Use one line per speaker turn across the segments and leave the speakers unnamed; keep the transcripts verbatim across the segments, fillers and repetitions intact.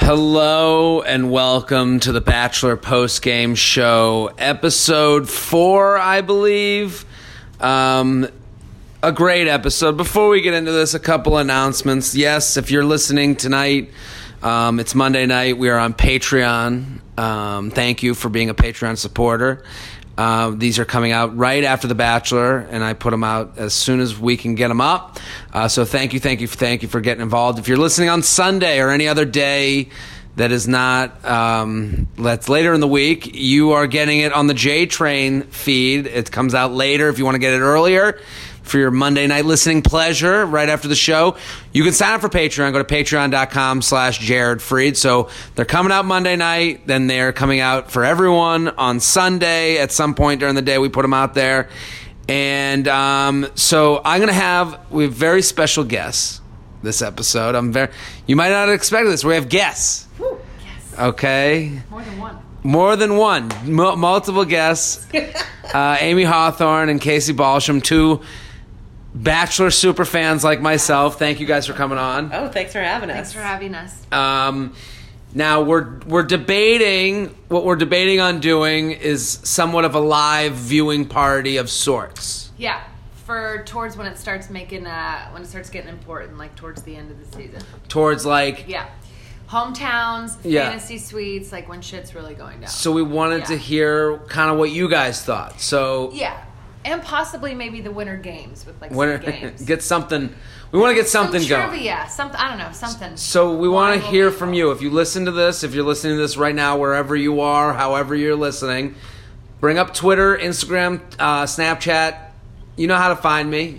Hello and welcome to the Bachelor Post-Game Show, episode four, I believe. Um, a great episode. Before we get into this, a couple announcements. Yes, if you're listening tonight, um, it's Monday night. We are on Patreon. Um, thank you for being a Patreon supporter. Uh, these are coming out right after The Bachelor, and I put them out as soon as we can get them up. Uh, so thank you, thank you, thank you for getting involved. If you're listening on Sunday or any other day that is not, um, that's later in the week, you are getting it on the J Train feed. It comes out later if you want to get it earlier for your Monday night listening pleasure right after the show. You can sign up for Patreon. Go to patreon.com slash Jared Freed. So they're coming out Monday night. Then they're coming out for everyone on Sunday. At some point during the day, we put them out there. And um, so I'm going to have, we have very special guests this episode. I'm very, you might not expect this. We have guests.
Woo, yes.
Okay.
More than one.
More than one. M- multiple guests. uh, Amy Hawthorne and Casey Balsham, two Bachelor super fans like myself. Thank you guys for coming on.
Oh, thanks for having us.
Thanks for having us.
Um, now we're we're debating what we're debating on doing is somewhat of a live viewing party of sorts.
Yeah, for towards when it starts making uh when it starts getting important, like towards the end of the season.
Towards like
Yeah, hometowns,
Yeah.
fantasy suites, like when shit's really going down.
So we wanted
Yeah.
to hear kind of what you guys thought. So
Yeah, and possibly maybe the winter games with like
winter,
some games.
get something. We want to get something
some
going.
trivia, something I don't know, something.
So we want to
Why
hear
will
from
people-
you. If you listen to this, if you're listening to this right now, wherever you are, however you're listening, bring up Twitter, Instagram, uh, Snapchat. You know how to find me.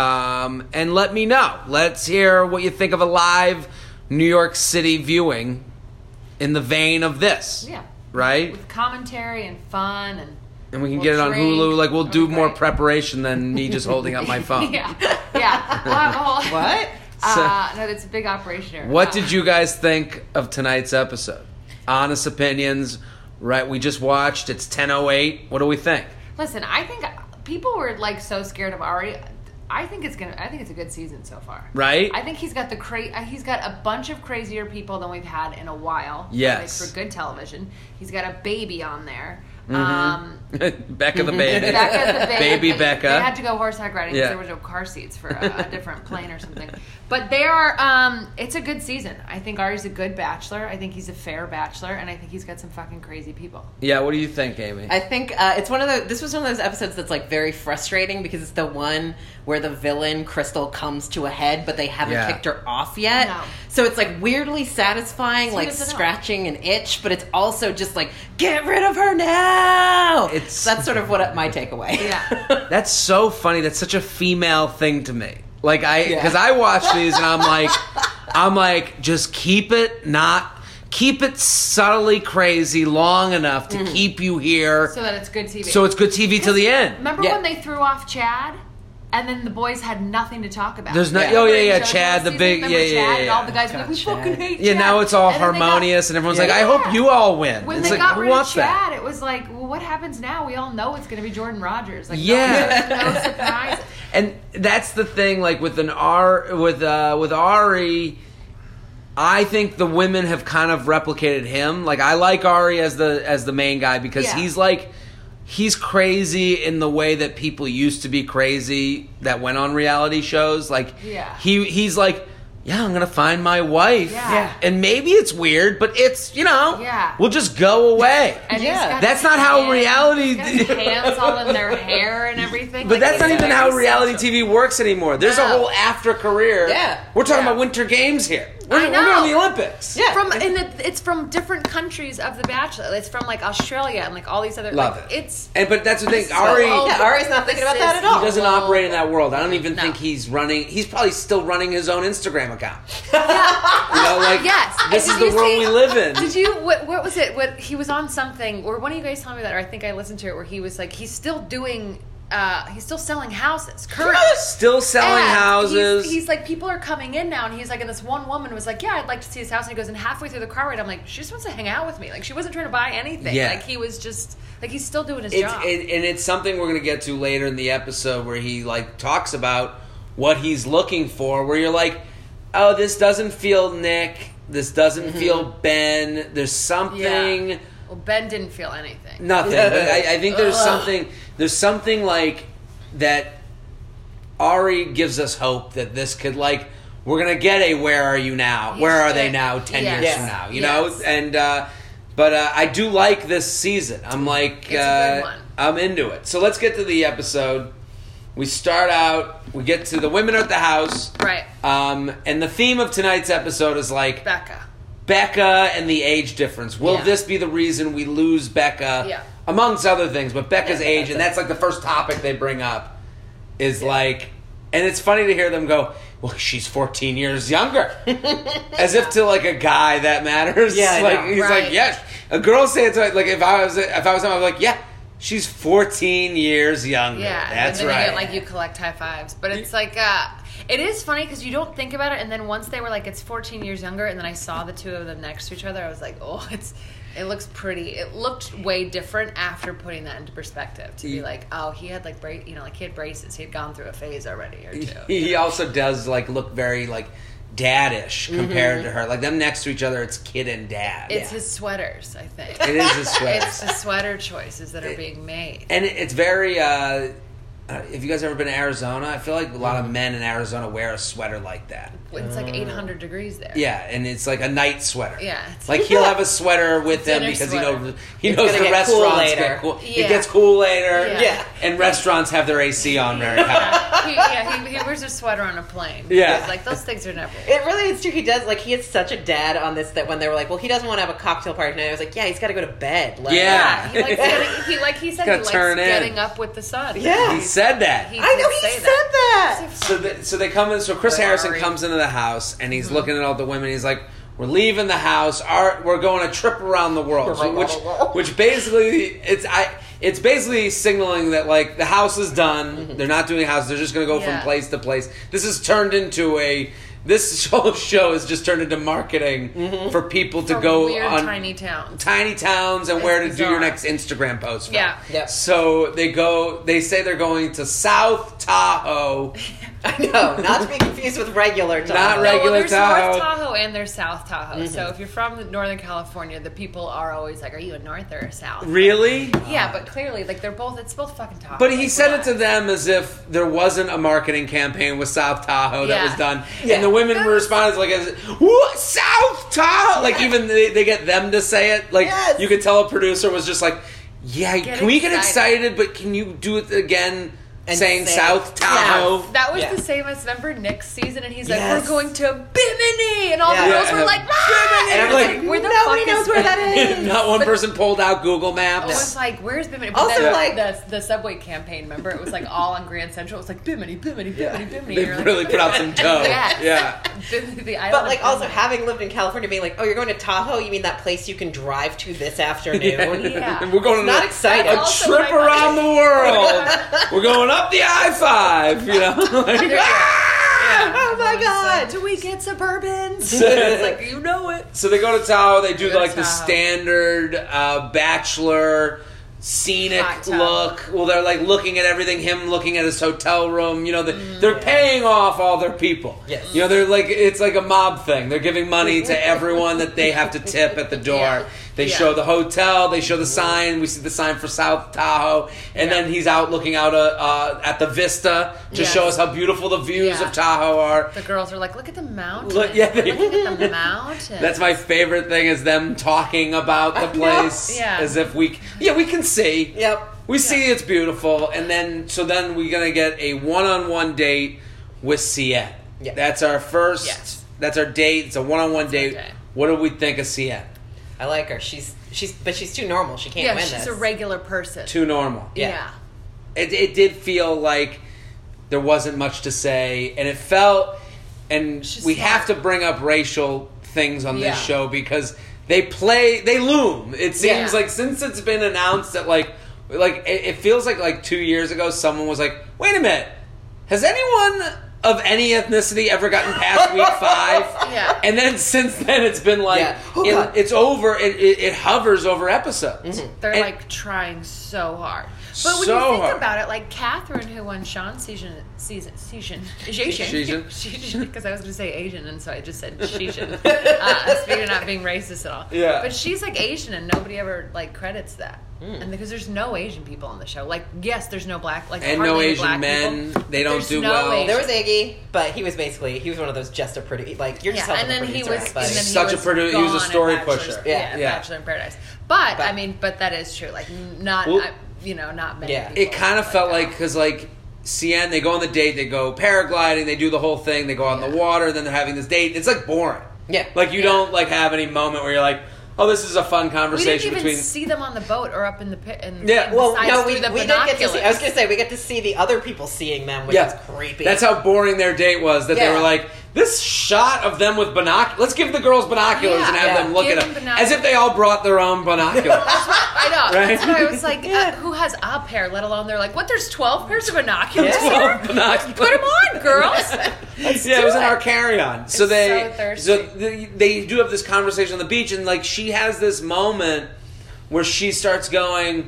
Um, and let me know. Let's hear what you think of a live New York City viewing in the vein of this.
Yeah,
Right?
with commentary and fun and.
And we can
We'll
get it on
drink.
Hulu. Like, we'll
That'd
do
be
more
great.
preparation than me just holding up my phone.
Yeah, yeah. We'll have a whole-
What?
Uh, no, it's a big operation here.
What
Uh,
did you guys think of tonight's episode? Honest opinions, right? We just watched. It's ten oh eight. What do we think?
Listen, I think people were like so scared of Ari. I think it's gonna. I think it's a good season so far.
Right?
I think he's got the cra- He's got a bunch of crazier people than we've had in a while.
Yes.
Like for good television. He's got a baby on there.
Mm-hmm.
Um,
Becca the baby.
Becca the baby.
Baby Becca.
They had to go horseback riding because
Yeah.
there was no car seats for a, a different plane or something. But they are. Um, it's a good season. I think Ari's a good bachelor. I think he's a fair bachelor, and I think he's got some fucking crazy people.
Yeah, what do you think, Amy?
I think uh, it's one of the. This was one of those episodes that's like very frustrating because it's the one where the villain Crystal comes to a head, but they haven't
Yeah.
kicked her off yet.
No.
So it's like weirdly satisfying,
Sweet
like
as an elf.
scratching an itch, but it's also just like get rid of her now.
It's-
that's sort of what my takeaway.
Yeah.
That's so funny. That's such a female thing to me. Like I,
Yeah.
because I watch these and I'm like, I'm like, just keep it not, keep it subtly crazy long enough to keep you here,
So that it's good T V.
so it's good T V till the end.
Remember
Yeah.
when they threw off Chad? And then the boys had nothing to talk about.
There's not-
Yeah.
oh, yeah,
Remember
yeah,
in JoJo's
Chad, the
season?
big-
Remember
yeah, yeah,
Chad?
yeah,
And all
yeah.
the guys were like, we
God,
fucking
Chad.
hate
Yeah,
Chad.
now it's all
And then they got-
harmonious, and everyone's like,
Yeah.
I hope you all win.
When
It's
they
like,
got
who
rid of
wants
Chad,
that?
it was like, well, what happens now? We all know it's going to be Jordan Rogers. Like,
Yeah.
no, no surprise.
And that's the thing, like with an R, with uh, with Ari, I think the women have kind of replicated him. Like I like Ari as the as the main guy because
Yeah.
he's like he's crazy in the way that people used to be crazy that went on reality shows. Like
Yeah.
he he's like, yeah, I'm gonna find my wife.
Yeah. Yeah.
And maybe it's weird, but it's you know,
Yeah.
we'll just go away.
And he's
Yeah.
got
That's
his
not how
hands-
reality-
he's got his hands all in their hair and everything.
But
Like,
that's not
he's
even
very
how reality
sensual.
T V works anymore. There's a
No.
whole after career.
Yeah.
We're talking
Yeah.
about Winter Games here. We're,
I
we're going
know.
to the Olympics.
Yeah.
From and it, it's from different countries of The Bachelor. It's from like Australia and like all these other.
Love
like,
it.
It's
And but that's the thing.
so
Ari,
old.
Yeah, Ari's not thinking about that at all.
he doesn't
Global.
operate in that world. I don't even
No.
think he's running. He's probably still running his own Instagram account.
Yeah.
You know, like
Yes.
this
And
is
did
the
you
world
see-
we live in.
Did you? What, what was it? What he was on something, or one of you guys told me that, or I think I listened to it, where he was like, he's still doing. Uh, he's still selling houses. Currently.
Still selling
And
houses.
He's, he's like, people are coming in now, and he's like, and this one woman was like, yeah, I'd like to see his house. And he goes, and halfway through the car ride, I'm like, she just wants to hang out with me. Like, she wasn't trying to buy anything.
Yeah.
Like, he was just, like, he's still doing his
it's,
job.
it, and it's something we're going to get to later in the episode where he like talks about what he's looking for. Where you're like, oh, this doesn't feel Nick. This doesn't
Mm-hmm.
feel Ben. There's something.
Yeah. Well, Ben didn't feel anything.
Nothing. But I, I think there's something. There's something like that. Ari gives us hope that this could like we're gonna get a where are you now?
He's
Where are they
good.
now? Ten
Yes.
years
Yeah.
from now, you
Yes.
know. And uh, but uh, I do like this season. I'm like
It's a
uh,
good one.
I'm into it. So let's get to the episode. We start out. We get to the women at the house.
Right.
Um, and the theme of tonight's episode is like
Becca.
Becca and the age difference. Will
Yeah.
this be the reason we lose Becca?
Yeah.
Amongst other things, but Becca's
Yeah,
age,
that's
and
it.
that's like the first topic they bring up, is like, and it's funny to hear them go, well, she's fourteen years younger. As if to like a guy that matters.
Yeah, I
like
know.
he's
Right.
like, yes. A girl say it to like if I was if I was him, I was like, yeah, she's fourteen years younger.
Yeah,
That's
and then
right.
you get, like you collect high fives, but it's like uh, it is funny because you don't think about it, and then once they were like it's fourteen years younger, and then I saw the two of them next to each other, I was like, oh, it's it looks pretty. It looked way different after putting that into perspective to be
Yeah.
like, oh, he had like bra- you know, like he had braces, he had gone through a phase already or two.
He also does like look very like daddish compared
Mm-hmm.
to her. Like them next to each other, it's kid and dad.
It's his sweaters, I think.
It is his sweaters.
It's the sweater choices that are being made.
And it- it's very. Uh, uh, have you guys ever been to Arizona? I feel like a lot of men in Arizona wear a sweater like that.
It's like eight hundred degrees there.
Yeah, and it's like a night sweater.
Yeah, it's-
like he'll have a sweter with him
Dinner
because
sweater.
he knows he
It's
knows
gonna
the
get cool
restaurants
later.
get cool.
Yeah.
It gets cool later.
Yeah.
Yeah.
and restaurants have their A C on very high.
he, yeah, he, he wears a sweater on a plane.
Yeah.
Because, like those things are never.
It really is true. He does like he is such a dad on this that when they were like, well, he doesn't want to have a cocktail party tonight. I was like, yeah, he's got to go to bed. Like,
Yeah.
Yeah, he likes getting, he like he said he
Gotta
likes
turn in.
getting up with the sun.
Yeah.
He said that.
He
I know
did
he
say
said that.
So, the, so they come in. So Chris
Sorry.
Harrison comes into the house and
Mm-hmm.
he's looking at all the women. He's like, "We're leaving the house. Our, we're going a trip around the world." So, which, which basically, it's I. It's basically signaling that like the house is done. They're not doing a house. They're just going to go
Yeah.
from place to place. This has turned into a. This whole show has just turned into marketing for people to
For
go
weird
on
tiny towns.
tiny towns and
It's
where to do your
bizarre.
next Instagram post from.
Yeah.
Yep.
So they go. They say they're going to South Tahoe.
I know, not to be confused with regular Tahoe.
Not
No,
regular
well, there's
Tahoe.
North Tahoe and there's South Tahoe. So if you're from Northern California, the people are always like, "Are you a North or a South?"
Really?
Yeah, but clearly, like they're both. It's both fucking Tahoe.
But he
Like,
said it to
relax.
them as if there wasn't a marketing campaign with South Tahoe that
Yeah.
was done,
Yeah.
and the women were responding like, as, "What South Tahoe?" Like even they, they get them to say it. Like
Yes.
you could tell a producer was just like, "Yeah,
Get
can we get
excited."
excited? But can you do it again?"
And
saying
say-
South Tahoe.
That was
Yeah.
the same as remember Nick's season, and he's like,
Yes.
"We're going to Bimini," and all
Yeah.
the girls
Yeah.
were like, "Ah!"
And I'm
It's
like,
where the
nobody
fuck
knows
is
where that
Bimini?
is.
Not one
But-
person pulled out Google
It
Maps.
was like, "Where's Bimini?" But
Also,
then,
like-
the the subway campaign. Remember, it was like all on Grand Central. It was like Bimini, Bimini, Bimini, Bimini.
They
You're like,
really put out some dough.
Yes.
Yeah.
Bimini, the island
But
of
like also
Bimini.
having lived in California, being like, oh, you're going to Tahoe? You mean that place you can drive to this afternoon?
Yeah.
We're going on
Not
a,
excited.
a
Also
trip
what I
around the world. We're going up the I five, you know? Like, ah!
Oh my god!
Do we get Suburbans? It's like you know it.
So they go to Tahoe. They do
Go to
like the
Tahoe.
standard uh, bachelor scenic
Hot tub.
look. Well, they're like looking at everything. Him looking at his hotel room. You know, the,
Mm,
they're paying off all their people.
Yes.
You know, they're like it's like a mob thing. They're giving money to everyone that they have to tip at the door.
Yeah.
They
Yeah.
show the hotel. They show the sign. We see the sign for South Tahoe, and
Yeah.
then he's out looking out uh, uh, at the vista to
Yes.
show us how beautiful the views
Yeah.
of Tahoe are.
The girls are like, "Look at the mountain.
Look- yeah, they-
Look at the mountain."
That's my favorite thing is them talking about the
I know.
place
Yeah.
as if we yeah we can see
Yep.
we see it's beautiful, and then so then we're gonna get a one-on-one date with Sienna.
Yeah.
That's our first.
Yes.
That's our date. It's a one-on-one
our
date.
date.
What do we think of Sienna?
I like her. She's she's but she's too normal. She can't
yeah,
win
she's
this.
a regular person.
Too normal.
yeah.
Yeah.
It, it did feel like there wasn't much to say, and it felt, and
She's
we
smart.
have to bring up racial things on this
Yeah.
show because they play, they loom. It seems
Yeah.
like since it's been announced that like, like it, it feels like like two years ago someone was like, wait a minute, has anyone of any ethnicity ever gotten past week five?
Yeah.
And then since then it's been like,
Yeah. Oh,
it-
God.
it's over, it, it, it hovers over episodes.
They're
And-
like trying so hard. But when
So
you think
hard.
about it, like Catherine, who won Sean season, season, season, Asian,
Season?
because I was going to say Asian, and so I just said Asian. uh, speaking of not being racist at all.
Yeah.
But she's like Asian, and nobody ever like credits that. Mm. And because there's no Asian people on the show. Like, yes, there's no black, like
And
hardly
no
any
Asian
black
men.
people.
They don't
There's
do
no
well.
Asian-
There was Iggy, but he was basically he was one of those just a pretty like you're just
Yeah,
helping
and then
the
he
producer
was,
out, but-
and then
Such a
he was
produ- he was a
gone
story
at Bachelor's-
pusher.
Yeah,
Yeah.
Yeah.
Bachelor in Paradise. But,
But-
I mean, but that is true. Like, not,
Well-
I, you know, not many.
Yeah.
people
It kind of felt like,
that.
because, like, Cien, they go on the date, they go paragliding, they do the whole thing, they go out in the
Yeah.
water, then they're having this date. It's, like, boring.
Yeah.
Like, you
Yeah.
don't, like, have any moment where you're like, oh, this is a fun
We didn't
conversation
even
between...
see them on the boat or up in the pit. And
Yeah.
and
Well,
besides
no,
through
we,
the
we did get to see. I was
binoculars.
going to say we get to see the other people seeing them, which
Yeah.
is creepy.
That's how boring their date was, that they
Yeah.
were like, this shot of them with binoculars, let's give the girls binoculars
Yeah.
and have
Yeah.
them look
Give
at
them
them. As if they all brought their own binoculars.
I know.
Right?
That's why I was like,
Yeah.
uh, who has a pair, let alone they're like, what, there's twelve pairs of binoculars
Yeah.
here?
Twelve binoculars.
Put them on, girls. Let's
Yeah,
do
it was in
it.
our carry-on. So
It's
they,
so thirsty.
so they, they do have this conversation on the beach, and like she has this moment where she starts going,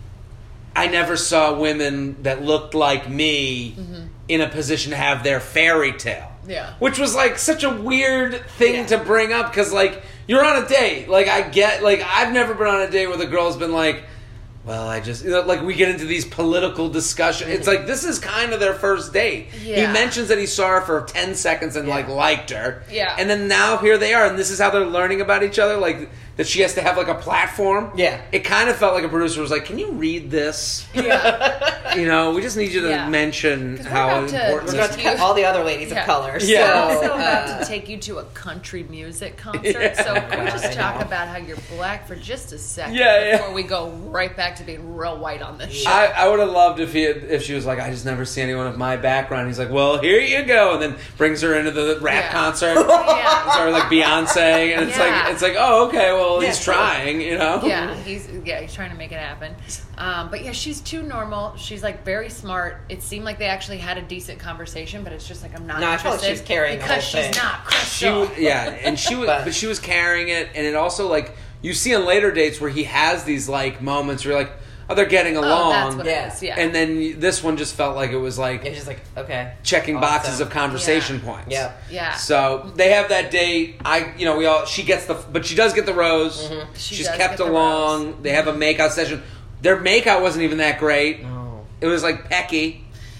"I never saw women that looked like me
Mm-hmm.
in a position to have their fairy tale."
Yeah.
Which was like such a weird thing
Yeah.
to bring up because like you're on a date. Like I get, like I've never been on a date where the girl's been like, well, I just, you know, like we get into these political discussions. It's like this is kind of their first date. He
Yeah.
mentions that he saw her for ten seconds and
Yeah.
like liked her.
Yeah.
And then now here they are, and this is how they're learning about each other. Like that she has to have like a platform.
Yeah.
It kind of felt like a producer was like, "Can you read this?
Yeah.
You know, we just need you to
Yeah.
mention
'Cause we're
how
about to-
important
We're
this
going
is."
to cut all the other ladies
Yeah.
of color.
Yeah.
We're
So,
also about
uh,
to take you to a country music concert.
Yeah.
So can we just
I
talk
know.
about how you're black for just a second
Yeah, yeah.
before we go right back to being real white on this show?
I, I would have loved if he had, if she was like, I just never see anyone of my background. He's like, well, here you go, and then brings her into the rap
Yeah.
concert,
Yeah.
or like Beyonce, and it's
Yeah.
like it's like, oh, okay, well, he's
Yeah.
trying, you know.
Yeah, he's yeah he's trying to make it happen. Um, but yeah, she's too normal. She's like very smart. It seemed like they actually had a decent conversation, but it's just like I'm not
No, I felt like
interested
she was carrying the
because
whole
she's
thing.
not
She,
Crystal.
yeah, and she was,
But-
but she was carrying it, and it also like you see on later dates where he has these like moments where you're like, oh, they're getting
Oh,
along,
that's what
Yeah.
it is. Yeah,
and then this one just felt like it was like
it's just like, okay.
checking
Awesome.
boxes of conversation
Yeah.
points.
Yeah.
yeah.
So they have that date. I, you know, we all. She gets the, but she does get the rose.
Mm-hmm.
She
She's
does
kept
get the
along.
rose.
They have a makeout session. Their makeout wasn't even that great.
No.
It was like pecky.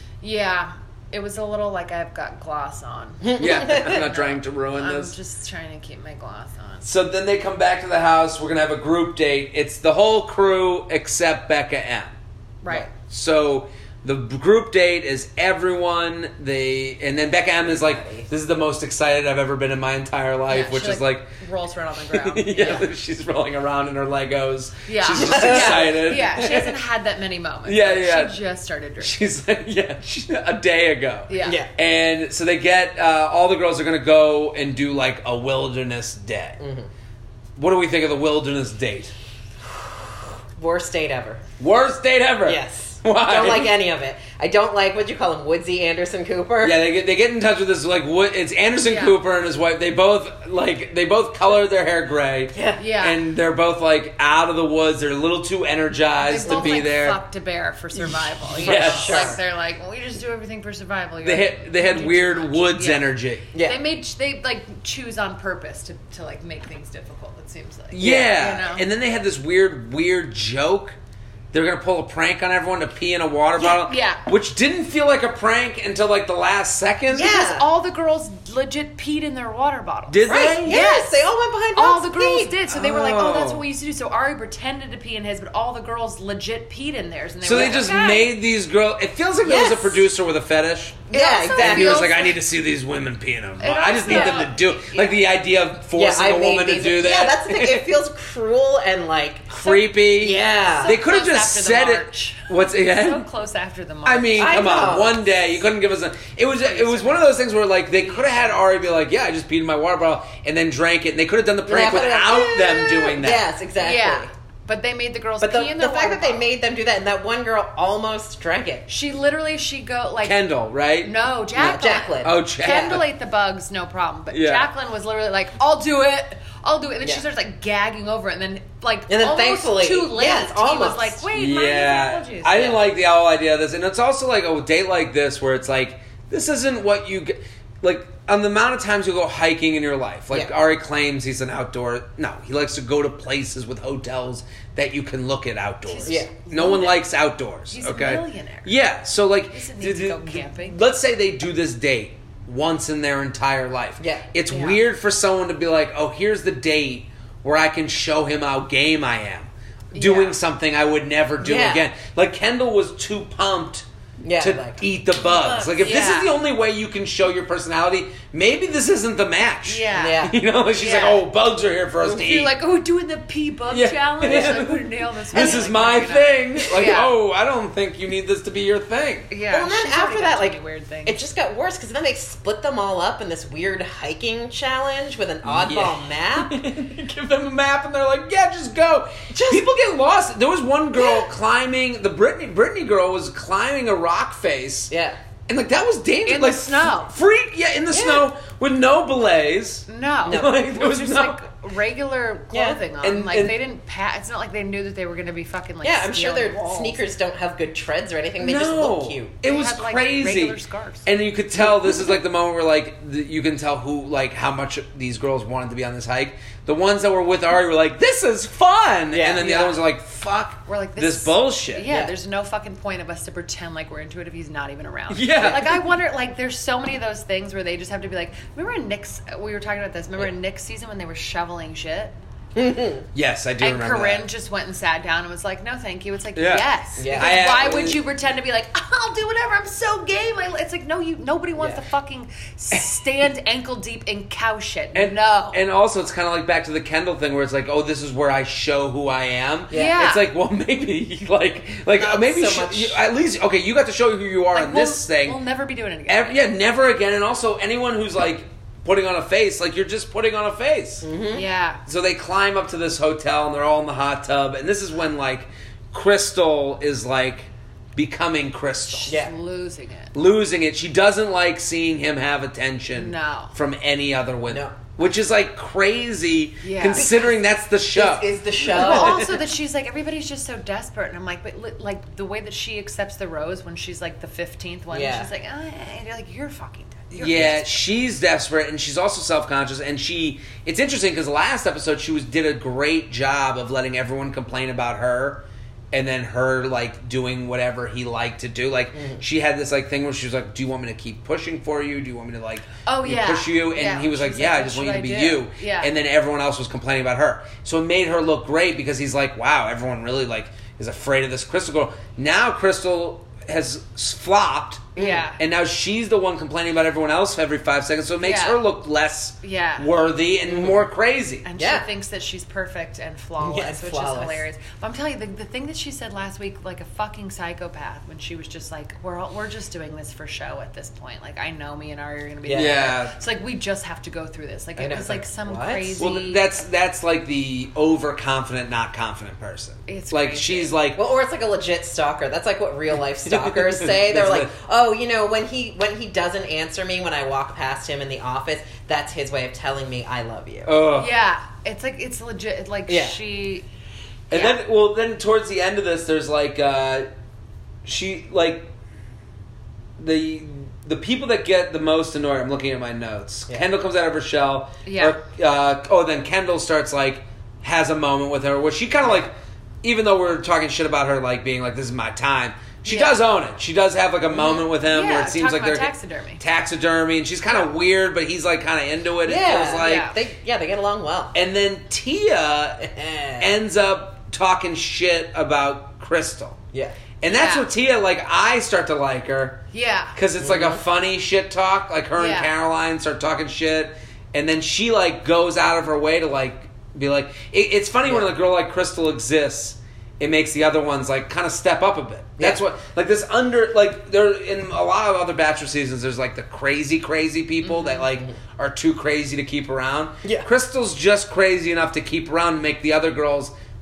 Yeah, it was a little like I've got gloss on.
Yeah, I'm not trying to ruin
I'm
this.
just trying to keep my gloss on.
So then they come back to the house. We're gonna have a group date. It's the whole crew except Becca M.
Right.
So the group date is everyone. They and then Becca M is like, "This is the most excited I've ever been in my entire life,"
Yeah,
which
she,
is like,
rolls right on the ground.
yeah,
yeah.
she's rolling around in her Legos.
Yeah.
She's just
Yeah.
excited.
Yeah, she hasn't had that many moments.
Yeah,
Like,
yeah.
She just started drinking.
She's like, yeah, she, a day ago.
Yeah.
Yeah.
And so they get uh, all the girls are going to go and do like a wilderness day.
Mm-hmm.
What do we think of the wilderness date?
Worst date ever.
Worst date ever.
Yes.
Why?
Don't like any of it. I don't like, what'd you call him, Woodsy Anderson Cooper?
Yeah, they get they get in touch with this like what it's Anderson
Yeah.
Cooper and his wife. They both like they both colored their hair gray.
Yeah.
Yeah.
And they're both like out of the woods. They're a little too
They
energized to
both,
be
like,
there.
fucked a bear for survival. You
Yeah,
know?
sure.
Like they're like, well, we just do everything for survival. You're
They
like,
had they had
"You do
weird
too much."
woods
Yeah.
energy.
Yeah.
They made they like choose on purpose to, to like make things difficult. It seems like
Yeah.
You know?
And then they had this weird, weird joke. They were going to pull a prank on everyone to pee in a water
Yeah,
bottle.
yeah.
Which didn't feel like a prank until like the last second.
Yeah.
because all the girls legit peed in their water bottles.
Did
Right,
they?
yes. They all went behind
All
Rob's
the girls
feet.
did, so they were like, "Oh, that's
Oh.
what we used to do." So Ari pretended to pee in his, but all the girls legit peed in theirs, and they
So
were
they
like,
just
"Okay."
made these girls. It feels like there was a
Yes.
producer with a fetish.
It
Yeah,
also
exactly.
He was
feels
like, I need to see these women pee in them.
It
I just need
also-
them to do Like the idea of forcing
I
a
made
woman to
these-
do that.
Yeah, that's the thing. It feels cruel and like,
creepy.
yeah.
They could have
close
just
after the
said it.
march.
What's it?
So close after the march.
I mean,
I
come on,
know.
one day you couldn't give us a. It was it was one of those things where like they could have had Ari be like, yeah, I just peed in my water bottle and then drank it, and they could have done the prank
Yeah, but
without
like,
them
eh,
doing that.
Yes, exactly.
yeah, But they made the girls
But
pee
the,
in
the
their
fact
water
that they
bottle.
made them do that, and that one girl almost drank it.
She literally, she go like
Kendall, right?
No, Jacqueline.
Jacqueline.
Oh, Jack.
Kendall ate the bugs, no problem. But
Yeah.
Jacqueline was literally like, "I'll do it, I'll do it," and then
Yeah.
she starts like gagging over it, and then like
And then
almost
thankfully-
too late,
yeah, it's
he was
almost.
like, "Wait,
Yeah,
my allergies."
I didn't
Yeah.
like the whole idea of this, and it's also like a date like this where it's like this isn't what you get. Like on the amount of times you go hiking in your life, like
Yeah.
Ari claims he's an outdoor. No, he likes to go to places with hotels that you can look at outdoors.
Yeah.
no one likes outdoors.
He's a
okay,
millionaire.
Yeah, so like,
He doesn't need to go camping.
let's say they do this date once in their entire life.
Yeah.
it's
Yeah.
weird for someone to be like, oh, here's the date where I can show him how game I am. Doing
Yeah.
something I would never do
Yeah.
again. Like Kendall was too pumped
Yeah,
to
like-
eat the bugs. Like if this
Yeah.
is the only way you can show your personality, maybe this isn't the match.
Yeah.
Yeah.
You know, like she's
Yeah.
like, oh, bugs are here for us to
You're
eat.
like, "Oh, doing the pee bug
Yeah.
challenge."
Yeah.
Like, "We're nail this.
this
one."
is
Like,
my
you know.
thing. Like,
Yeah.
oh, I don't think you need this to be your thing.
Yeah.
Well, and then
she's already
after
got
that,
too
like,
many weird things.
it just got worse because then they split them all up in this weird hiking challenge with an oddball map.
Give them a map and they're like, yeah, just go. People get lost. There was one girl
Yeah.
climbing, the Brittany Brittany girl was climbing a rock face.
Yeah.
And like that was dangerous.
In the
like
snow.
Freak, yeah, in the
Yeah.
snow with no belays.
No,
No.
Like, there
it was
was
just
no-
like regular
Yeah.
clothing on.
And-
like
and-
they didn't pat. It's not like they knew that they were going to be fucking like.
Yeah, I'm sure
stealing
their
walls.
sneakers don't have good treads or anything. They
no,
just look cute.
it
They
was
had, like,
crazy.
regular scarves.
And you could tell this is like the moment where like the, you can tell who like how much these girls wanted to be on this hike. The ones that were with Ari were like, "This is fun,"
Yeah.
and then the
Yeah.
other ones are like, "Fuck,
We're like
this,
this,
bullshit."
Yeah,
Yeah.
there's no fucking point of us to pretend like we're into it if he's not even around.
Yeah.
like I wonder, like there's so many of those things where they just have to be like. Remember in Nick's? We were talking about this. Remember in Nick's season when they were shoveling shit,
Yes, I do
and
remember
Corinne
that.
just went and sat down and was like, "No, thank you." It's like
Yeah.
yes.
Yeah.
Because
I-
why
I-
would you pretend to be like, "I'll do whatever. I'm so game." I, it's like no, you. Nobody wants
Yeah.
to fucking stand ankle deep in cow shit.
And
no.
and also it's kind of like back to the Kendall thing where it's like, oh, this is where I show who I am.
Yeah.
It's like, well, maybe like like
Not
maybe
so
sh-
much.
you, at least okay, you got to show who you are
Like,
on
we'll,
this thing.
we'll never be doing it again.
Ev- yeah, never again. And also anyone who's like putting on a face, like you're just putting on a face.
Yeah.
So they climb up to this hotel and they're all in the hot tub, and this is when like Crystal is like becoming Crystal.
Yeah.
Losing it.
Losing it. She doesn't like seeing him have attention
No.
from any other women.
No.
Which is like crazy
Yeah.
considering that's the show.
Is, is the show.
Well, also that she's like everybody's just so desperate, and I'm like, but li- like the way that she accepts the rose when she's like the fifteenth one,
Yeah.
she's like, oh, and you're like, you're fucking dead. You're
yeah,
desperate.
she's desperate and she's also self-conscious, and she it's interesting because last episode she was did a great job of letting everyone complain about her and then her like doing whatever he liked to do. Like
Mm-hmm.
she had this like thing where she was like, do you want me to keep pushing for you? Do you want me to like
Oh,
you
yeah.
push you? And
Yeah.
he was like,
She's
yeah,
like,
I
what
just want you
should
to be
I do?
you.
Yeah.
And then everyone else was complaining about her. So it made her look great because he's like, wow, everyone really like is afraid of this Crystal girl. Now Crystal has flopped.
Yeah.
And now she's the one complaining about everyone else every five seconds, so it makes
Yeah.
her look less
Yeah.
worthy and more crazy.
And
Yeah.
she thinks that she's perfect and flawless,
Yeah,
which
flawless.
is hilarious. But I'm telling you, the, the thing that she said last week, like a fucking psychopath, when she was just like, "We're all, we're just doing this for show at this point. Like, I know me and Ari are gonna be
Yeah.
together.
Yeah.
It's like we just have to go through this. Like
I
it
know,
was
it's
like
like,
some
what?
crazy.
Well, that's that's like the overconfident, not confident person.
It's
like
crazy.
she's like,
Well, or it's like a legit stalker. That's like what real life stalkers say. They're
That's
like,
it.
oh, you know, when he when he doesn't answer me when I walk past him in the office, that's his way of telling me I love you.
ugh.
Yeah, it's like it's legit. Like
Yeah.
she.
And
yeah.
then, well, then towards the end of this, there's like, uh, she like the the people that get the most annoyed. I'm looking at my notes.
Yeah.
Kendall comes out of her shell.
Yeah.
Or, uh, oh, then Kendall starts like has a moment with her where she kind of like, even though we're talking shit about her like being like this is my time. She
Yeah.
does own it. She does have like a moment with him where
Yeah,
it seems
talk
like
about
they're
taxidermy.
taxidermy, and she's kind of weird, but he's like kind of into it. It
Yeah,
feels like.
yeah.
They yeah they get along well.
And then Tia ends up talking shit about Crystal.
Yeah.
And that's
Yeah.
where Tia, like, I start to like her.
Yeah.
Because it's like a funny shit talk. Like, her
Yeah.
and Caroline start talking shit. And then she, like, goes out of her way to, like, be like... It, it's funny when a girl like Crystal exists, it makes the other ones, like, kind of step up a bit. That's
Yeah.
what... Like, this under... Like, there in a lot of other Bachelor seasons, there's, like, the crazy, crazy people
Mm-hmm.
that, like, are too crazy to keep around.
Yeah.
Crystal's just crazy enough to keep around and make the other girls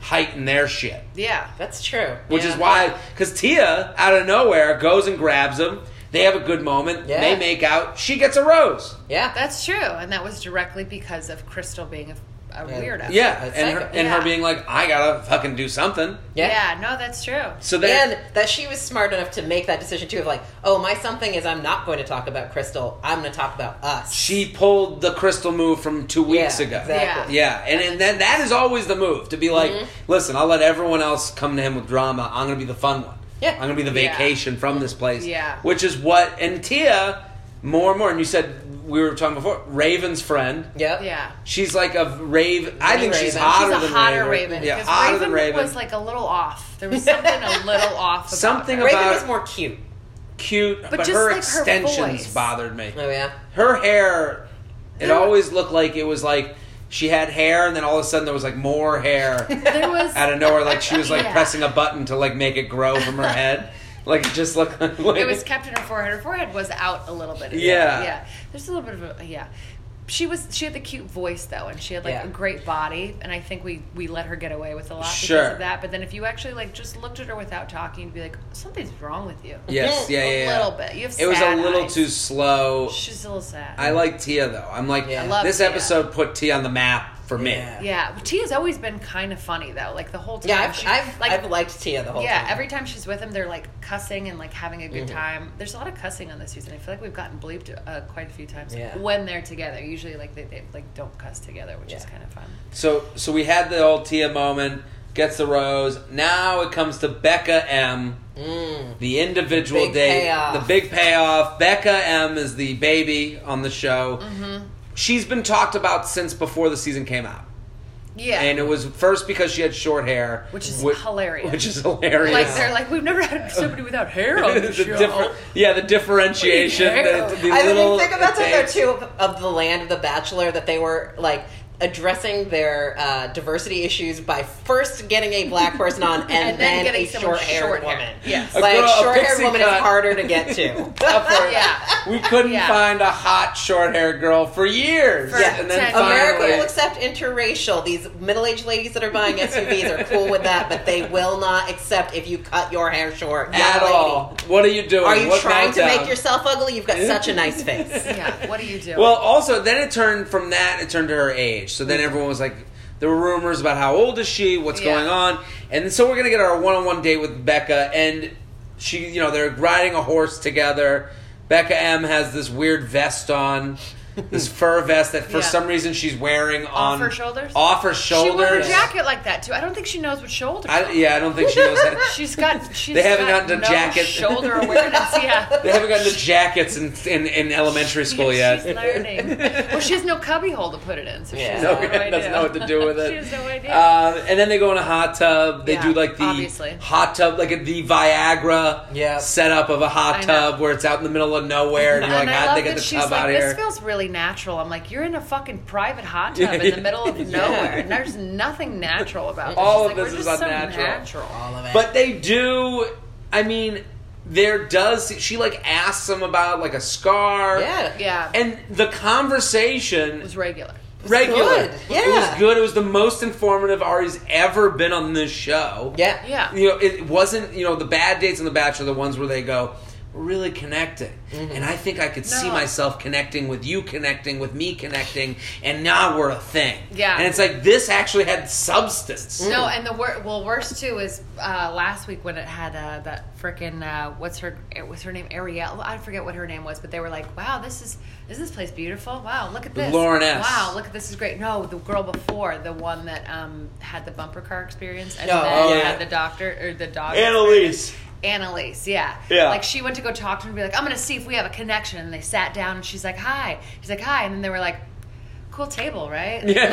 heighten their shit.
Yeah.
That's true.
Which
Yeah.
is why, because Tia, out of nowhere, goes and grabs him. They have a good moment.
Yeah.
They make out. She gets a rose.
Yeah.
That's true. And that was directly because of Crystal being a, a
Yeah.
weirdo.
Yeah,
That's
and her,
psycho.
and her
Yeah.
being like, I gotta fucking do something.
Yeah.
Yeah, no, that's true.
So then,
And that she was smart enough to make that decision too of like, oh, my something is I'm not going to talk about Crystal. I'm going to talk about us.
she pulled the Crystal move from two weeks
Yeah,
ago.
exactly.
Yeah, and, and then that is always the move to be like,
Mm-hmm.
listen, I'll let everyone else come to him with drama. I'm gonna be the fun one.
Yeah.
I'm gonna be the
Yeah.
vacation from this place.
Yeah.
Which is what, and Tia, more and more, and you said, we were talking before, Raven's friend.
Yep.
Yeah.
She's like a Rave. I think she's
Raven.
hotter
She's a
than
hotter
Raven.
Raven.
Yeah,
Because
hotter
Raven
than Raven.
was like a little off. There was something a little off about
Something
her.
Raven
about-
was more cute.
Cute, but,
But just
her
like her
extensions
voice.
bothered me.
Oh, yeah?
Her hair, it
There-
always looked like it was like she had hair, and then all of a sudden there was like more hair
There was
out of nowhere. Like she was like
Yeah.
pressing a button to like make it grow from her head. Like it just looked like
it was kept in her forehead. Her forehead was out a little bit.
Yeah.
Yeah. There's a little bit of a yeah. She was she had the cute voice though, and she had like
Yeah.
a great body, and I think we we let her get away with a lot
Sure.
because of that. But then if you actually like just looked at her without talking, you'd be like, something's wrong with you.
Yes, yeah, yeah,
a
yeah.
little bit. You have
It was a
sad
little
eyes.
too slow.
She's a little sad.
I like Tia though. I'm like,
Yeah. I
love
this
Tia.
episode put Tia on the map for me.
Yeah.
yeah, but Tia's always been kind of funny though. Like the whole time.
Yeah, I've,
she-
I've,
like
I've liked Tia the whole
yeah,
time.
every time she's with him, they're like cussing and like having a good
Mm-hmm.
time. There's a lot of cussing on this season. I feel like we've gotten bleeped uh, quite a few times
Yeah.
when they're together. Usually, like they, they like don't cuss together, which is
Yeah.
kind of fun.
So so we had the old Tia moment, gets the rose. Now it comes to Becca M.
Mm.
The individual
Big
date,
payoff.
the big payoff. Becca M is the baby on the show.
Mm-hmm.
She's been talked about since before the season came out.
Yeah,
And it was first because she had short hair,
Which is
whi-
hilarious.
Which is hilarious.
like they're like we've never had somebody without hair on the,
the
show.
differ- yeah, the differentiation,
hair.
the, the
I
little.
mean, think about that though
takes.
too of, of the land of the Bachelor that they were like addressing their uh, diversity issues by first getting a black person on and,
And then
then,
getting
a
someone
short-haired
short hair.
woman.
Yes.
A
Like
girl- a
short-haired
pixie
woman
cut.
is harder to get to.
Up for-
Yeah.
We couldn't
Yeah.
find a hot short haired girl for years.
For
Yeah.
And then
ten
finally,
America will accept interracial. These middle-aged ladies that are buying S U Vs are cool with that, but they will not accept if you cut your hair short. Yeah,
at
lady.
all. What are you doing?
Are you
What
trying to
meltdown?
make yourself ugly? You've got such a nice face.
Yeah, what are you doing?
Well, also, then it turned from that, it turned to her age. So then everyone was like, there were rumors about how old is she, what's
Yeah.
going on. And so we're going to get our one-on-one date with Becca. And she, you know, they're riding a horse together. Becca M has this weird vest on. This fur vest that for
Yeah.
some reason she's wearing on
her shoulders?
Off her
she wore a
shoulders.
jacket like that too. I don't think she knows what shoulders.
I,
are.
yeah, I don't think she knows that.
She's got. She's
They haven't
got
gotten to
no
jacket.
shoulder awareness. Yeah.
They haven't gotten to jackets in, in, in elementary school yet.
She's learning. Well, she has no cubby hole to put it in, so she
Yeah.
has
No,
no, idea.
doesn't know what to do with it.
She has no idea.
Uh, and then they go in a hot tub. They
Yeah,
do like the
obviously.
hot tub, like the Viagra
Yeah.
setup of a hot
I know.
tub where it's out in the middle of nowhere, and you're like,
and I
how'd
love
they get
that
the
she's
tub
like,
out
this
here?
feels really natural. I'm like, you're in a fucking private hot tub in the middle of nowhere, and there's nothing natural about it.
All
She's
of
like,
this
we're
is
just so
unnatural.
natural.
All of it.
But they do. I mean, there does. She like asks them about like a scar.
yeah.
Yeah,
And the conversation
it was regular.
regular.
good.
It
Yeah.
was good. It was the most informative Ari's ever been on this show.
Yeah.
Yeah.
You know, it wasn't, you know, the bad dates on The Bachelor, the ones where they go, we're really connecting. And I think I could see
No.
myself connecting with you, connecting with me, connecting, and now we're a thing.
Yeah.
And it's like, this actually had substance.
No, and the wor- well, worst too is uh, last week when it had uh, that frickin' uh, what's her what's her name Ariel? I forget what her name was, but they were like, "Wow, this is is this place beautiful? Wow, look at this,
Lauren S.
Wow, look at this is great." No, the girl before, the one that um, had the bumper car experience, and
Oh,
then
oh, yeah.
had the doctor or the dog.
Annalise.
Annalise, yeah.
Yeah.
Like she went to go talk to him and be like, I'm gonna see if we have a connection. And they sat down and she's like, hi. He's like, hi. And then they were like, cool table, right?
Yeah.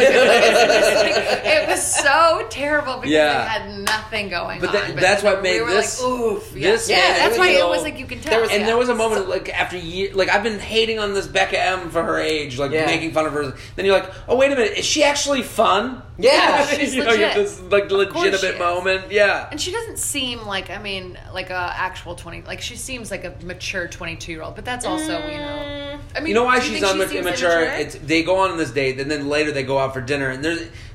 It was so terrible because
Yeah.
they had nothing going
But
on.
that- that's what made
we were
this-
like, oof.
this
yeah.
made
yeah,
it
that's why it
feel-
was like you can tell.
there was-
And
yeah.
there was a moment, like, after years, like, I've been hating on this Becca M for her age, like,
Yeah.
making fun of her. Then you're like, oh, wait a minute, is she actually fun?
Yeah.
She's
you know, you have
legit.
this, like,
course she
legitimate
is.
moment. Yeah.
And she doesn't seem like, I mean, like a actual twenty. Like she seems like a mature twenty-two year old. But that's also, you know. I mean,
You know why
do you
she's
think
un-
she seems
immature?
immature?
It's they go on this date, and then later they go out for dinner, and there's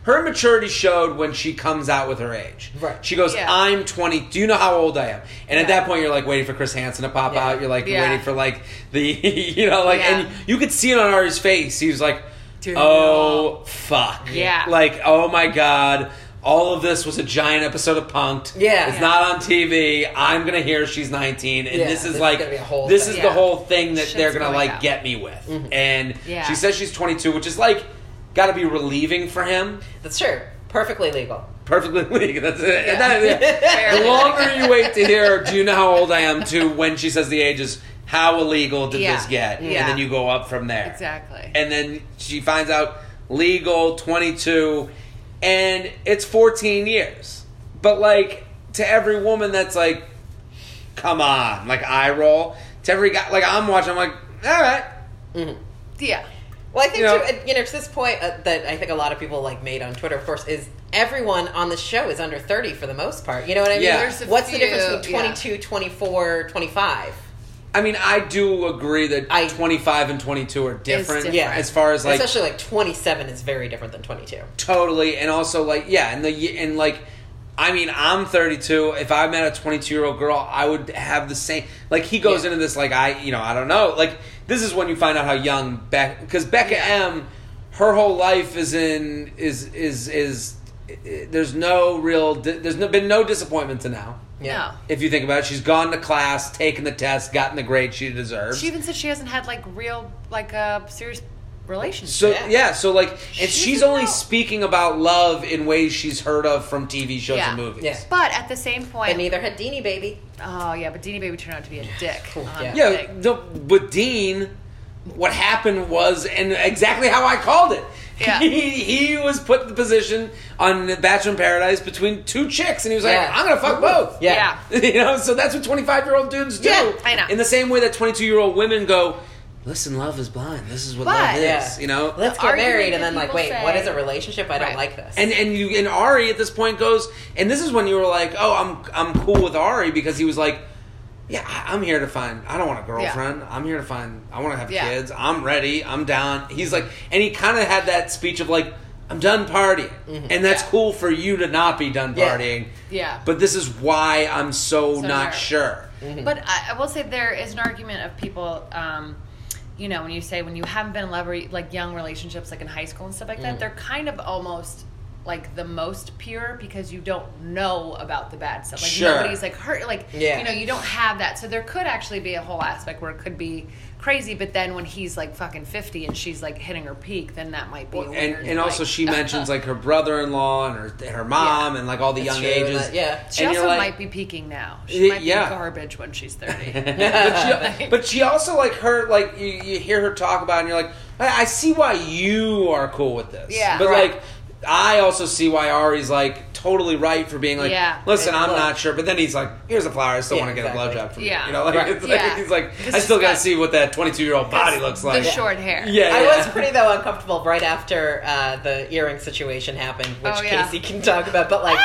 her maturity showed when she comes out with her age.
Right.
She goes,
Yeah.
I'm twenty. Do you know how old I am? And at
Yeah.
that point, you're like waiting for Chris Hansen to pop
Yeah.
out. You're like
Yeah.
waiting for like the, you know, like,
Yeah.
and you could see it on Ari's face. He was like,
Dude,
oh, fuck.
Yeah.
Like, oh my God. All of this was a giant episode of Punk'd.
Yeah.
It's
Yeah.
not on T V. I'm going to hear she's nineteen. And
Yeah,
this is
this is
like,
gonna be a whole
this
thing.
is
Yeah.
the whole thing that
Shit's
they're going to
going
like
down.
get me with.
Mm-hmm.
And
Yeah.
she says she's twenty-two, which is like, got to be relieving for him.
That's true. Perfectly legal.
Perfectly legal. That's it.
Yeah.
And that- yeah.
Fairly
The longer you wait to hear, do you know how old I am, to when she says the age is, how illegal did
Yeah.
this get?
Yeah.
And then you go up from there.
Exactly.
And then she finds out legal, twenty-two, and it's fourteen years. But, like, to every woman that's like, come on, like, eye roll. To every guy, like, I'm watching, I'm like, all right.
Mm-hmm.
Yeah.
Well, I think
You know-
too, uh, you know, to this point uh, that I think a lot of people like made on Twitter, of course, is everyone on the show is under thirty for the most part. You know what I mean?
Yeah.
There's a
What's the
few,
difference between
yeah.
twenty-two, twenty-four, twenty-five?
I mean, I do agree that
I-
twenty-five and twenty-two are different.
different.
Yeah.
As far as, like,
Especially like twenty-seven is very different than twenty-two.
totally, and also, like, yeah, and the and like, I mean, I'm thirty-two. If I met a twenty-two year old girl, I would have the same. Like, he goes
Yeah.
into this like, I, you know, I don't know. Like, this is when you find out how young Becca, because Becca
Yeah.
M, her whole life is in is is is. There's no real. There's no, been no disappointment to now.
Yeah.
If you think about it, she's gone to class, taken the test, gotten the grade she deserves.
She even said she hasn't had like real, like a serious relationship.
So
Yeah.
yeah, so like, and
She's
she's
a
only
no.
speaking about love in ways she's heard of from T V shows
Yeah.
and movies.
Yeah.
But at the same point,
But neither had Deanie Baby.
oh yeah, but Deanie Baby turned out to be a dick.
Cool,
on
yeah.
the
Yeah,
thing.
no, but Dean, what happened was, and exactly how I called it.
Yeah.
He, he was put in the position on Bachelor in Paradise between two chicks, and he was like,
Yeah.
I'm going to fuck both.
Yeah.
You know, so that's what twenty-five-year-old dudes do.
Yeah,
I know.
In the same way that twenty-two-year-old women go, listen, love is blind. This is what
But-
love is,
Yeah.
you know?
Let's get
argument
married,
that
and then like,
people
wait,
say-
what is a relationship? I don't
Right.
like this.
And and you and Ari at this point goes, and this is when you were like, oh, I'm I'm cool with Ari, because he was like, yeah, I- I'm here to find. I don't want a girlfriend. I'm here to find. I want to have
Yeah.
kids. I'm ready. I'm down. He's like, and he kind of had that speech of like, I'm done partying, and that's
Yeah.
cool for you to not be done
Yeah.
partying.
Yeah.
But this is why I'm so,
So
not
nervous.
sure.
But I, I will say there is an argument of people, um, you know, when you say when you haven't been in love or like young relationships, like in high school and stuff like that, they're kind of almost like the most pure because you don't know about the bad stuff. Like
Sure.
nobody's like hurt. Like
Yeah.
you know, you don't have that. So there could actually be a whole aspect where it could be crazy. But then when he's like fucking fifty and she's like hitting her peak, then that might be
Well,
weird.
and and also
like-
she mentions like her brother-in-law and her her mom and like all the
It's
young
true,
ages.
that- yeah.
She
And you're
also
like-
might be peaking now. She
Y-
might
yeah.
be garbage when she's thirty.
but, she, but she also like her like you, you hear her talk about it and you're like, I, I see why you are cool with this.
Yeah.
But
Right.
like I also see why Ari's like totally right for being like,
Yeah.
listen,
Yeah,
I'm
look.
not sure. But then he's like, here's a flower. I still
Yeah,
want to get
exactly.
a blowjob from
Yeah.
you. You know, like,
Right.
it's like
Yeah.
he's like,
Because
I still
it's
got to
got-
see what that twenty-two year old body looks like.
The short hair.
Yeah,
I
yeah.
was pretty though uncomfortable right after uh, the earring situation happened, which
Oh, yeah.
Casey can talk about. But like,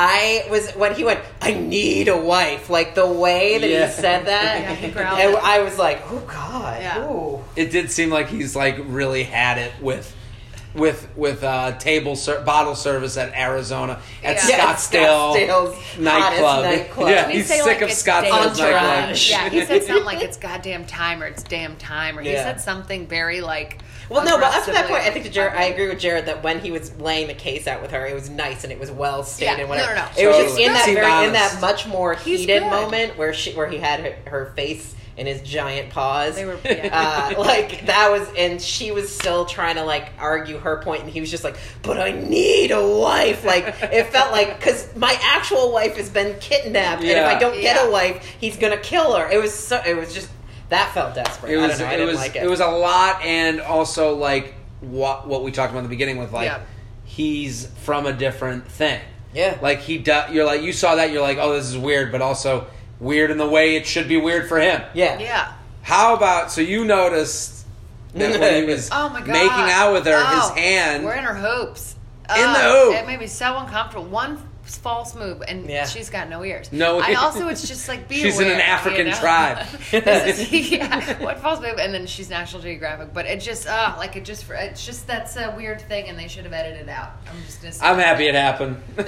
I was when he went, I need a wife. Like the way that
Yeah.
he said that,
Yeah, he growled
and
it.
I was like, oh god,
Yeah.
ooh.
It did seem like he's like really had it with with with uh, table ser- bottle service at Arizona at
Yeah.
Yeah,
Scottsdale
Scottsdale's
nightclub.
hottest nightclub.
Yeah,
Didn't he
he's
say,
sick
like,
of
it's
Scottsdale's
damn
nightclub.
Entourage.
Yeah, he said something like it's goddamn time or it's damn time or he
Yeah.
said something very like.
Well, no, but up to that
aggressively
point, I think to Jared, I
ugly.
agree with Jared that when he was laying the case out with her, it was nice and it was well stated.
Yeah,
and whatever.
no, no, no.
It was just
Totally.
in that
Seemed
very in
honest.
that much more
He's
heated
good.
moment where she where he had her, her face in his giant paws.
They were- yeah.
uh, like that was, and she was still trying to like argue her point, and he was just like, "But I need a wife." Like it felt like because my actual wife has been kidnapped, and if
Yeah.
I don't get
Yeah.
a wife, he's gonna kill her. It was so. It was just that felt desperate.
It
I
was
don't know. I
it
didn't
was
like it.
it was a lot, and also like what what we talked about in the beginning with like
Yeah.
he's from a different thing.
Yeah.
Like he do, you're like you saw that you're like, oh, this is weird, but also weird in the way it should be weird for him.
yeah.
Yeah.
How about so you noticed that when he was
Oh my god.
making out with her,
Oh,
his hand
We're in her hoops.
In
Oh,
the hoop.
It made me so uncomfortable. One false move, and
Yeah.
she's got no ears.
No
I
ears.
also, it's just like be
She's
aware,
in an African
you know?
tribe.
This is, yeah, what false move, and then she's National Geographic. But it just, uh, like it just, it's just that's a weird thing, and they should have edited it out. I'm just gonna say.
I'm happy it happened. I'm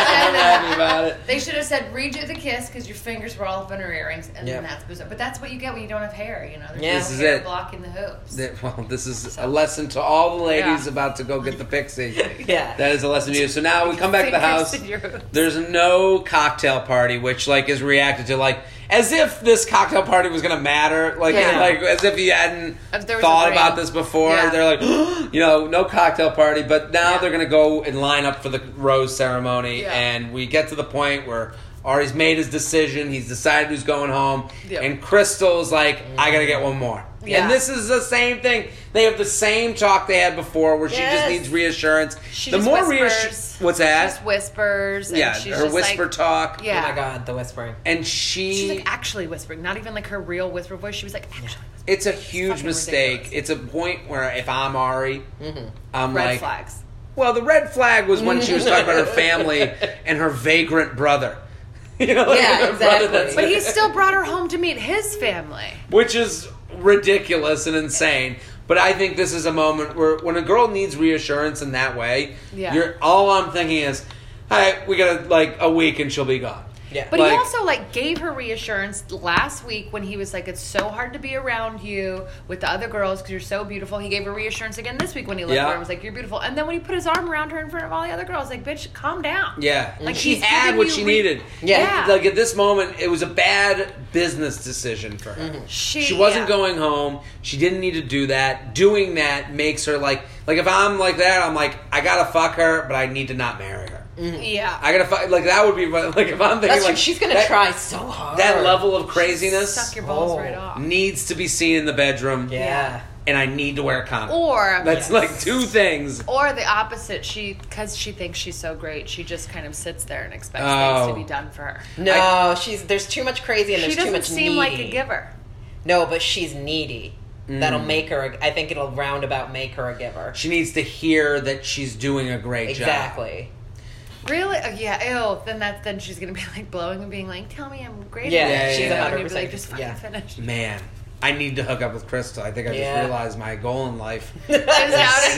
happy about it.
They should have said redo the kiss because your fingers were all up in her earrings, and
Yep.
then that's bizarre. But that's what you get when you don't have hair. You know, there's
Yeah.
no
This is
hair
it.
blocking the hoops.
That- Well, this is a lesson to all the ladies
Yeah.
about to go get the pixie.
Yeah.
That is a lesson to you. So now we come back to the
Fingers
house.
in your hoops.
There's no cocktail party, which like is reacted to like as if this cocktail party was gonna matter. Like
Yeah.
like as if you hadn't
If there was a
thought
ring.
about this before.
Yeah.
They're like, you know, no cocktail party. But now
Yeah.
they're gonna go and line up for the rose ceremony,
Yeah.
and we get to the point where Ari's made his decision. He's decided who's going home,
Yep.
and Crystal's like, I gotta get one more.
Yeah.
And this is the same thing. They have the same talk they had before, where she
Yes.
just needs reassurance.
She
the
just
more
whispers.
reassurance, what's that?
Just whispers. And
yeah,
she's
her
just
whisper
like,
talk.
Yeah.
Oh my god, the whispering.
And she,
She's like actually whispering, not even like her real whisper voice. She was like actually. whispering.
it's a huge
fucking
mistake.
ridiculous.
It's a point where if I'm Ari,
Mm-hmm.
I'm
Red
like,
flags.
well, the red flag was when she was talking about her family and her vagrant brother. You know, like
Yeah,
her
exactly.
brother that's-
But he still brought her home to meet his family.
which is ridiculous and insane. But I think this is a moment where when a girl needs reassurance in that way,
Yeah.
you're all I'm thinking is, all right, we got like a week and she'll be gone.
Yeah.
But
Like-
he also like gave her reassurance last week when he was like, "It's so hard to be around you with the other girls because you're so beautiful." He gave her reassurance again this week when he looked
Yeah.
at her and was like, "You're beautiful." And then when he put his arm around her in front of all the other girls, like, "Bitch, calm down."
Yeah,
Like,
she
he's
had
giving
what
you
she
re-
needed.
Yeah.
Like at this moment, it was a bad business decision for her.
She,
She wasn't
yeah.
going home. She didn't need to do that. Doing that makes her like like if I'm like that, I'm like I gotta fuck her, but I need to not marry her.
Yeah.
I gotta fuck like that would be what- like if I'm thinking
That's
like
like she's gonna
that,
try so hard.
that level of craziness
Suck your balls
Oh.
right off.
needs to be seen in the bedroom.
Yeah.
and I need to wear a condom.
Or
That's
Yes.
like two things.
Or the opposite, she because she thinks she's so great, she just kind of sits there and expects
Oh.
things to be done for her.
No,
I-
she's there's too much crazy and
She
there's too
doesn't
much
seem
needy.
like a giver.
No, but she's needy. That'll
Mm.
make her. A, I think it'll roundabout make her a giver.
She needs to hear that she's doing a great job.
Exactly.
Really? Oh, yeah. Ew. Then that then she's gonna be like blowing and being like, "Tell me I'm great."
Yeah,
at it."
yeah,
she's
yeah.
a
And
hundred
you'd be like,
percent.
"Just fucking
Yeah.
finish."
Man, I need to hook up with Crystal. I think I just
Yeah.
realized my goal in life.
Is now,
Now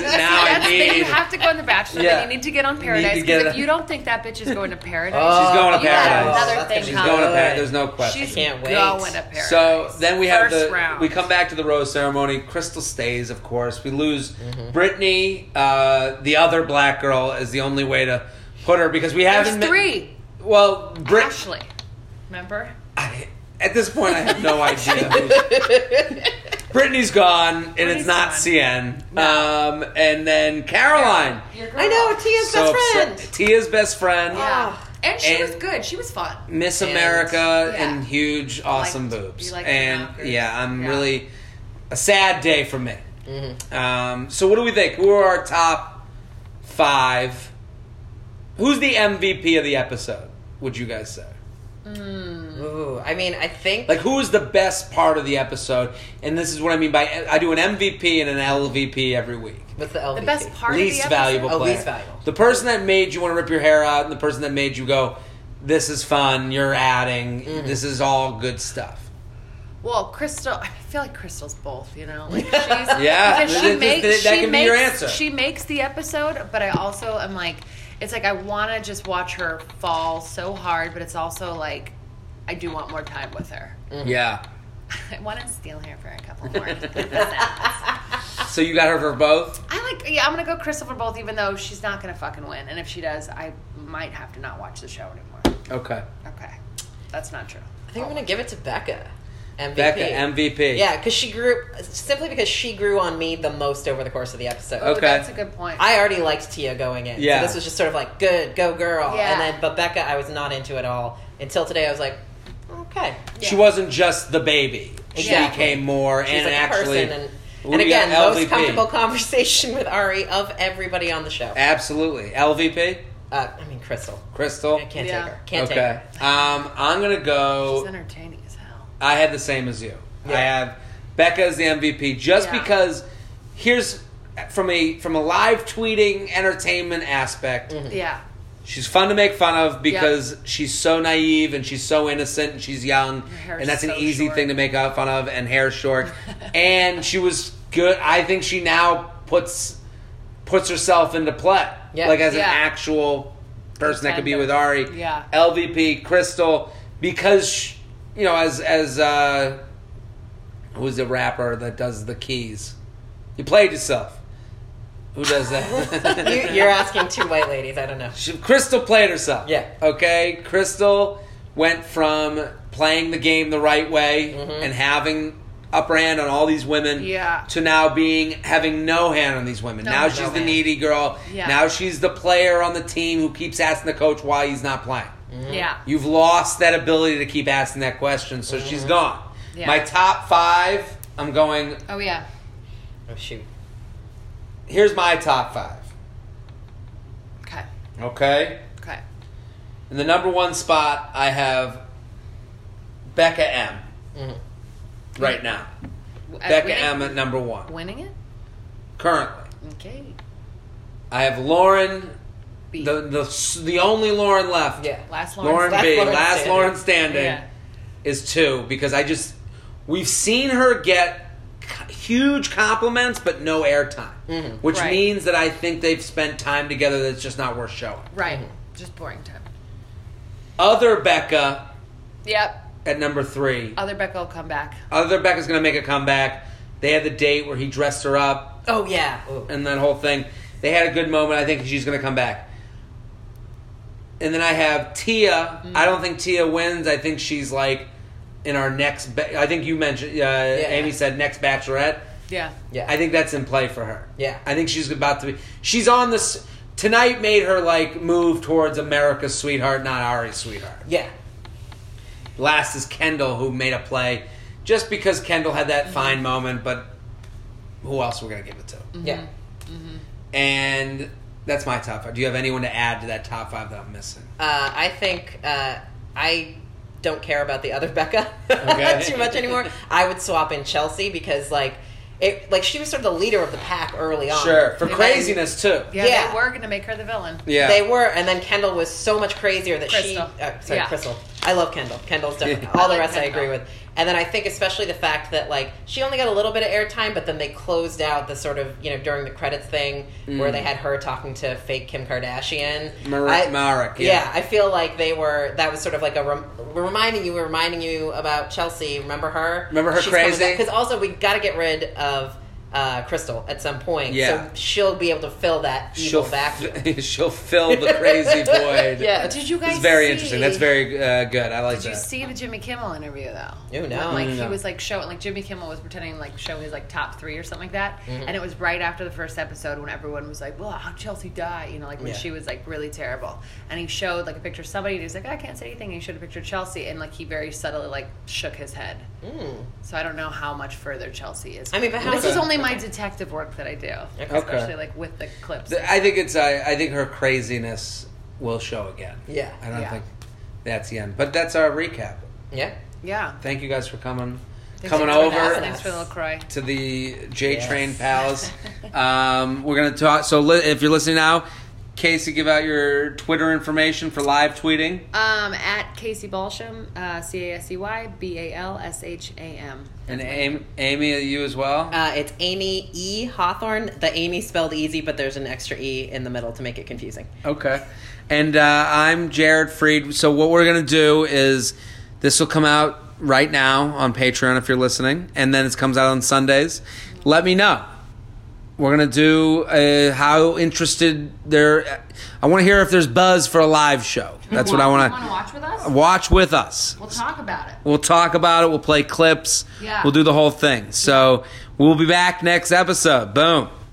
I
that's the thing,
need-
you have to go on The Bachelor,
Yeah.
but you need to get on
Need to
Paradise.
get
Because if
a-
you don't think that bitch is going to Paradise,
Oh,
She's going to
you got
paradise.
another
That's
thing
gonna
She's
be
coming.
going to
good.
paradise. There's no question.
She's
can't wait.
going to Paradise.
So then we have
First
the
round.
we come back to the rose ceremony. Crystal stays, of course. We lose
Mm-hmm.
Brittany, uh, the other black girl, is the only way to put her because we
There's
haven't. ma-
three.
Well, Brit.
Ashley. Remember?
I, at this point, I have no idea. who's- Brittany's gone, and
Brittany's
it's not
gone.
C N.
No.
Um, and then Caroline.
Your girl.
I know Tia's
So
best
upset-
friend.
Tia's best friend.
Yeah.
Oh.
And she
And-
was good. She was fun.
Miss
And-
America
Yeah.
and huge, awesome
liked-
boobs.
you liked the
and
knockers.
yeah, I'm
Yeah.
really a sad day for me.
Mm-hmm.
Um, so what do we think? Who are our top five? Who's the M V P of the episode? Would you guys say?
Ooh, I mean, I think
Like, who is the best part of the episode? And this is what I mean by I do an M V P and an L V P every week.
what's the L V
The
P?
best part
Least
of the episode?
valuable
Oh,
player.
least valuable.
The person that made you want to rip your hair out, and the person that made you go, "This is fun. You're adding.
Mm-hmm.
This is all good stuff."
Well, Crystal, I feel like Crystal's both, you know? Like, she's,
Yeah,
because
that-
she
that-
makes,
that
she
can be
makes,
your answer.
She makes the episode, but I also am like, it's like I want to just watch her fall so hard, but it's also like, I do want more time with her.
Yeah.
I want to steal her for a couple more episodes.
So you got her for both?
I like, yeah, I'm going to go Crystal for both, even though she's not going to fucking win. And if she does, I might have to not watch the show anymore.
Okay.
Okay. That's not true.
I think I'm gonna give it to Becca. M V P.
Becca, M V P.
Yeah, because she grew simply because she grew on me the most over the course of the episode.
Oh,
Okay.
that's a good point.
I already liked Tia going in.
Yeah.
So this was just sort of like, good, go girl.
Yeah.
And then, but Becca, I was not into at all until today. I was like, okay.
She
Yeah.
wasn't just the baby. She
Exactly.
became more
She's
and
like
actually.
a person. And,
Who
and
do you got,
again,
L V P?
most comfortable conversation with Ari of everybody on the show.
Absolutely. L V P?
Uh, I mean, Crystal.
Crystal?
I can't
Yeah.
take her. Can't
okay.
take her.
Um, I'm going to
She's
go.
entertaining as hell.
I had the same as you.
Yeah.
I have Becca as the M V P just
Yeah.
because here's from a from a live tweeting entertainment aspect.
Mm-hmm.
Yeah.
She's fun to make fun of because yep. she's so naive and she's so innocent and she's young. And that's an so easy short. thing to make fun of, and hair short. And she was good. I think she now puts puts herself into play. Yeah. Like as yeah. an actual person that could be with Ari.
Yeah.
L V P, Crystal, because, she, you know, as, as uh, who's the rapper that does the keys? You played yourself. Who does that?
you, you're asking two white ladies. I don't know.
She, Crystal played herself.
Yeah.
Okay? Crystal went from playing the game the right way mm-hmm. and having upper hand on all these women
yeah.
to now being having no hand on these women. No, now she's no the hand. needy girl. Yeah. Now she's the player on the team who keeps asking the coach why he's not playing.
Mm-hmm. Yeah.
You've lost that ability to keep asking that question, so mm-hmm. she's gone. Yeah. My top five, I'm going...
Oh, yeah.
Oh, shoot.
Here's my top five.
Okay.
Okay?
Okay.
In the number one spot, I have Becca M. Mm-hmm. Right now. At Becca winning? M at number one.
Winning it?
Currently.
Okay.
I have Lauren, B. the the the only Lauren left.
Yeah. Last Lauren.
Lauren
B.
Last, last Lauren standing yeah. is two, because I just we've seen her get huge compliments, but no airtime, mm-hmm. which right. means that I think they've spent time together that's just not worth showing.
Right, mm-hmm. just boring time.
Other Becca.
Yep.
At number three.
Other Becca will come back.
Other Becca's going to make a comeback. They had the date where he dressed her up.
Oh, yeah. Ooh.
And that whole thing. They had a good moment. I think she's going to come back. And then I have Tia. Mm-hmm. I don't think Tia wins. I think she's like in our next... Be- I think you mentioned... Uh, yeah, Amy yeah. said next Bachelorette.
Yeah.
Yeah.
I think that's in play for her.
Yeah.
I think she's about to be... She's on this... Tonight made her like move towards America's sweetheart, not Ari's sweetheart.
Yeah.
Last is Kendall, who made a play just because Kendall had that mm-hmm. fine moment, but who else we're going to give it to?
Mm-hmm. Yeah.
Mm-hmm.
And that's my top five. Do you have anyone to add to that top five that I'm missing?
Uh, I think uh, I don't care about the other Becca
okay.
too much anymore. I would swap in Chelsea because, like, It, like she was sort of the leader of the pack early on.
Sure, for craziness too.
Yeah, yeah, they were going to make her the villain.
Yeah,
they were, and then Kendall was so much crazier that
Crystal.
she. Uh, sorry,
yeah.
Crystal. I love Kendall. Kendall's definitely
Yeah.
all the
I like
rest.
Kendall.
I agree with. And then I think especially the fact that like she only got a little bit of airtime, but then they closed out the sort of you know during the credits thing mm. where they had her talking to fake Kim Kardashian.
Mar-
I,
Marek. Yeah.
yeah, I feel like they were. That was sort of like a rem- reminding you. We're reminding you about Chelsea. Remember her?
Remember her
She's
crazy?
Because also we got to get rid of. Uh, Crystal at some point,
yeah.
so she'll be able to fill that evil
she'll
vacuum.
F- she'll fill the crazy void.
Yeah,
did you guys?
It's very
see,
interesting. That's very uh, good. I like
did
that.
Did you see the Jimmy Kimmel interview though?
Oh no!
Like
no.
he was like showing, like Jimmy Kimmel was pretending like show his like top three or something like that,
mm-hmm.
and it was right after the first episode when everyone was like, "Well, how'd Chelsea die?" You know, like when
yeah.
she was like really terrible, and he showed like a picture of somebody, and he was like, "I can't say anything." And he showed a picture of Chelsea, and like he very subtly like shook his head.
Mm.
So I don't know how much further Chelsea is.
I mean, but how
this
okay.
is only my
okay.
detective work that I do,
Okay.
especially like with the clips.
I think it's. Uh, I think her craziness will show again.
Yeah,
I don't
yeah.
think that's the end. But that's our recap.
Yeah,
yeah.
Thank you guys for coming,
Thanks
coming
for
over.
Thanks for the little cry.
To the J
Yes.
Train Palace. um, we're gonna talk. So li- if you're listening now, Casey, give out your Twitter information for live tweeting.
Um, at Casey Balsham, uh, C A S E Y B A L S H A M.
And Amy, Amy, you as well?
uh, it's Amy E. Hawthorne. The Amy spelled easy, but there's an extra E in the middle to make it confusing.
Okay. And uh, I'm Jared Freed. So what we're going to do is this will come out right now on Patreon if you're listening, and then it comes out on Sundays. Let me know. We're going to do uh, how interested there... I want to hear if there's buzz for a live show. That's what I want to...
You want to watch with us?
Watch with us.
We'll talk about it.
We'll talk about it. We'll play clips.
Yeah.
We'll do the whole thing. So we'll be back next episode. Boom.